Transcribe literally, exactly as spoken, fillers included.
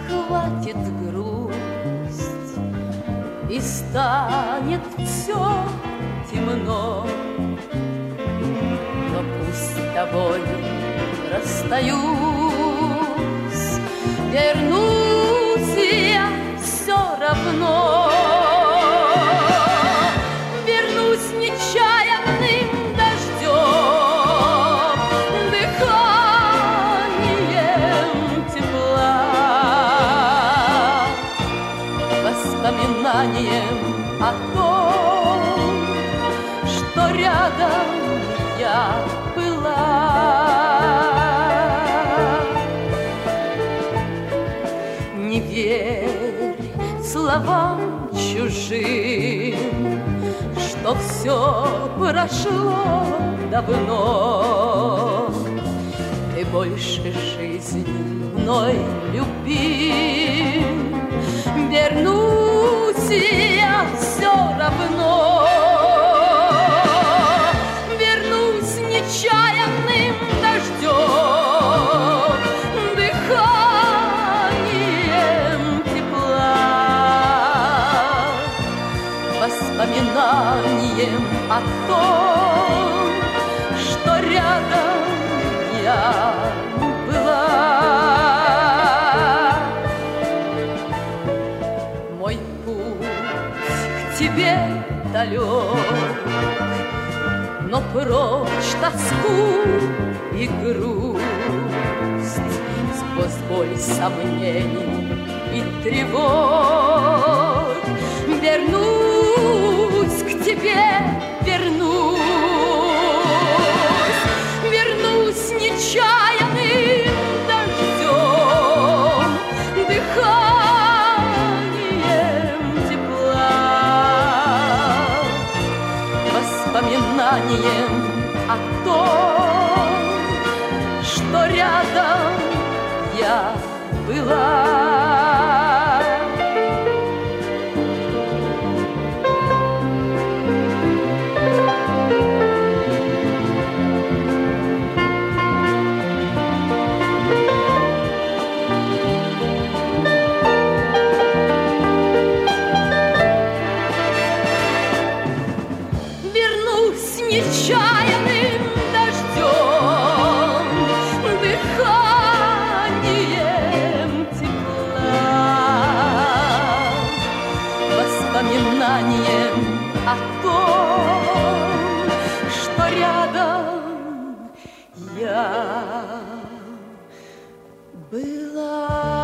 охватит грусть, и станет все темно. Но пусть с тобой расстаюсь, вернусь я все равно. Вернусь нечаянным дождем, дыханием тепла, воспоминанием о том, что рядом я была. Не верь словам чужим, что все прошло давно. Ты больше жизни мной любим, вернусь я все равно. Вернусь нечаянным дождем, дыханием тепла, воспоминанием о том, что рядом я была. Мой путь к тебе далек, но прочь тоску и грусть, сквозь боль сомнений и тревог. Вернусь к тебе, вернусь, вернусь нечаянным дождем, дыханием тепла, воспоминанием о том, что рядом я была. Нечаянным дождем, дыханием тепла, воспоминанием о том, что рядом я была.